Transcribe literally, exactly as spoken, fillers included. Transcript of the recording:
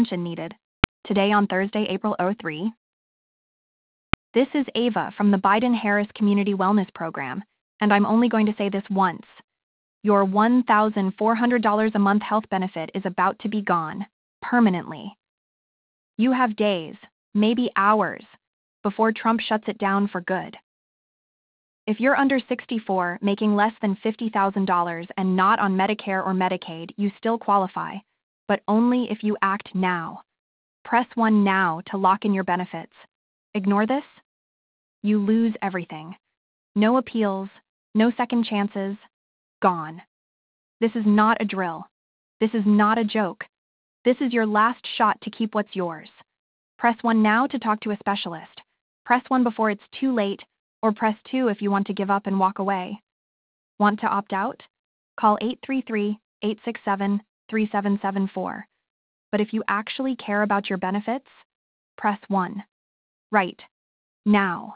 attention needed. Today on Thursday, April third. This is Ava from the Biden-Harris Community Wellness Program, and I'm only going to say this once. Your one thousand four hundred dollars a month health benefit is about to be gone, permanently. You have days, maybe hours, before Trump shuts it down for good. If you're under sixty-four, making less than fifty thousand dollars and not on Medicare or Medicaid, you still qualify, but only if you act now. Press one now to lock in your benefits. Ignore this? You lose everything. No appeals, no second chances, gone. This is not a drill. This is not a joke. This is your last shot to keep what's yours. Press one now to talk to a specialist. Press one before it's too late, or press two if you want to give up and walk away. Want to opt out? Call eight three three, eight six seven, three seven seven four. But if you actually care about your benefits, press one. Right. Now.